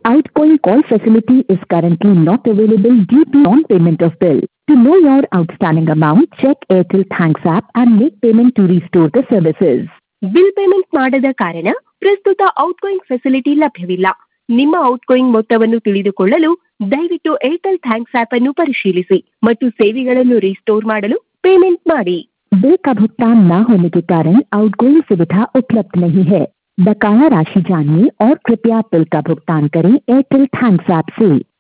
Outgoing call facility is currently not available due to non-payment of bill. To know your outstanding amount, check Airtel Thanks app and make payment to restore the services. Bill payment ಮಾಡದ ಕಾರಣ ಪ್ರಸ್ತುತ outgoing facility ಲಭ್ಯವಿಲ್ಲ. ನಿಮ್ಮ outgoing ಮೊತ್ತವನ್ನು ತಿಳಿದುಕೊಳ್ಳಲು ದಯವಿಟ್ಟು Airtel thanks app ಅನ್ನು ಪರಿಶೀಲಿಸಿ ಮತ್ತು ಸೇವೆಗಳನ್ನು ರಿಸ್ಟೋರ್ ಮಾಡಲು ಪೇಮೆಂಟ್ ಮಾಡಿ. बिल का भुगतान न होने के कारण आउटगोइंग सुविधा उपलब्ध नहीं है. बकाया राशि जानिए और कृपया बिल का भुगतान करें एयरटेल थैंक्स ऐप से.